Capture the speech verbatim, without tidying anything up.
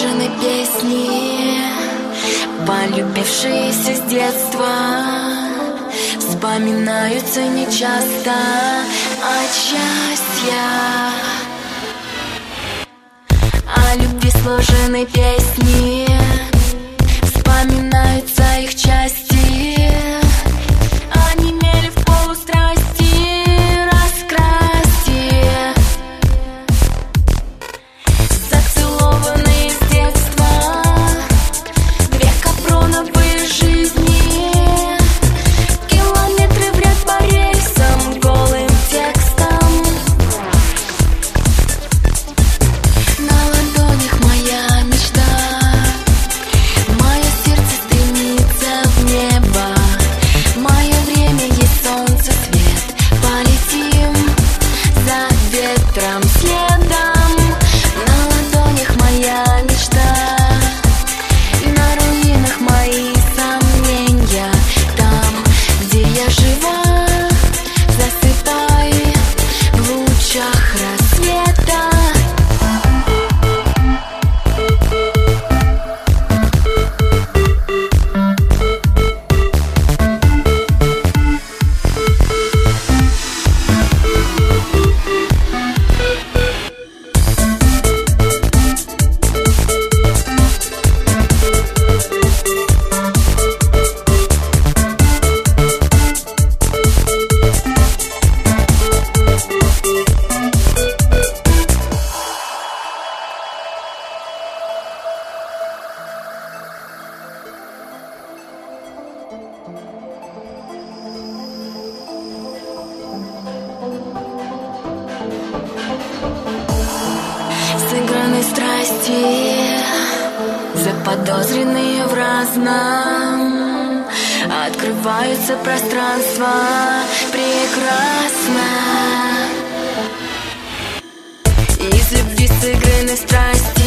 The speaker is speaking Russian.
сложены песни, полюбившиеся с детства, вспоминаются нечасто от счастья. О любви сложены песни, вспоминаются их части. Они мели в полустрасти, раскрасти, зацелованные с детства, две капроновые жизни, километры в ряд по рельсам голым текстом. На ладонях моя мечта, мое сердце стремится в небо, мое время есть солнце, свет, полетим за ветром следом. На ладонях моя мечта, на руинах мои сомнения, там, где я жива, засыпай в лучах рассвета. Сыграны страсти, заподозренные в разном, открываются пространства прекрасно. Из любви сыграны страсти,